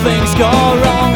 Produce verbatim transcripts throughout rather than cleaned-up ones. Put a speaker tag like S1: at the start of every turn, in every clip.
S1: things go wrong.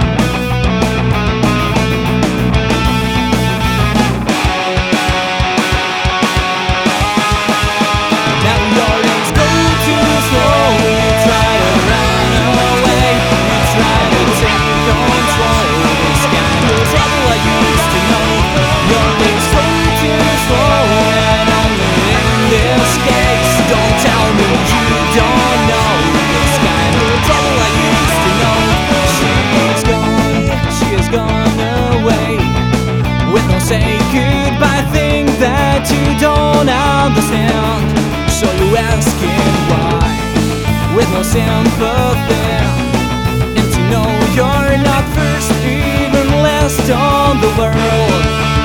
S1: Now your days go too slow. You try to run away, you try to take control. This kind of trouble I used to know. Your days go too slow, and only in this case. Don't tell me you don't know. This kind of trouble I used to know. She's gone, she has gone away with no say goodbye thing that you don't understand. So you asking why, with no sympathy, and to know you're not first, even last on the world.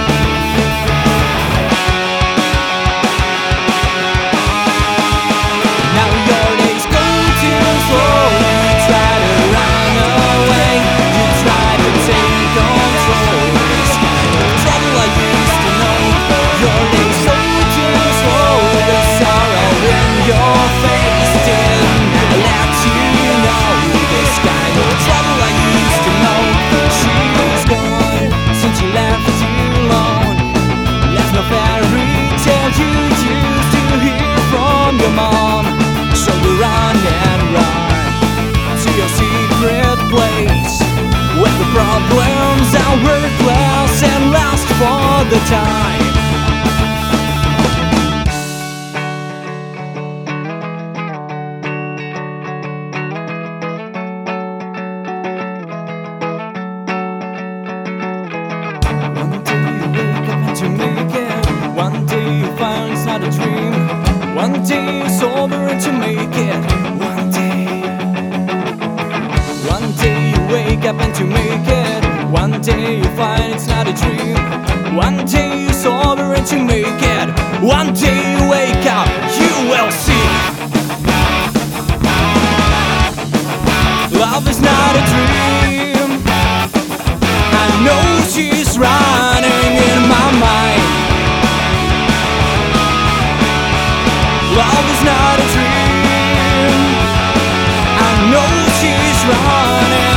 S1: Now your days go too slow. You try to run away, you try to take control. This kind of trouble I used to know. Your days go too slow. The sorrow in your face didn't let you know. This kind of trouble I used to know. She's gone since you left you alone. Left no fairy tale you used to hear from your mom. So you run and run to your secret place, where the problems are worthless and last for the time. One day you wake up and you make it. One day you find it's not a dream. One day you're sober and you make it. One day, one day you wake up and you make it. One day you find it's not a dream. One day you're sober and you make it. One day you wake up, you will see. Love is not a dream. I know she's running in my mind. Love is not a dream. I know she's running.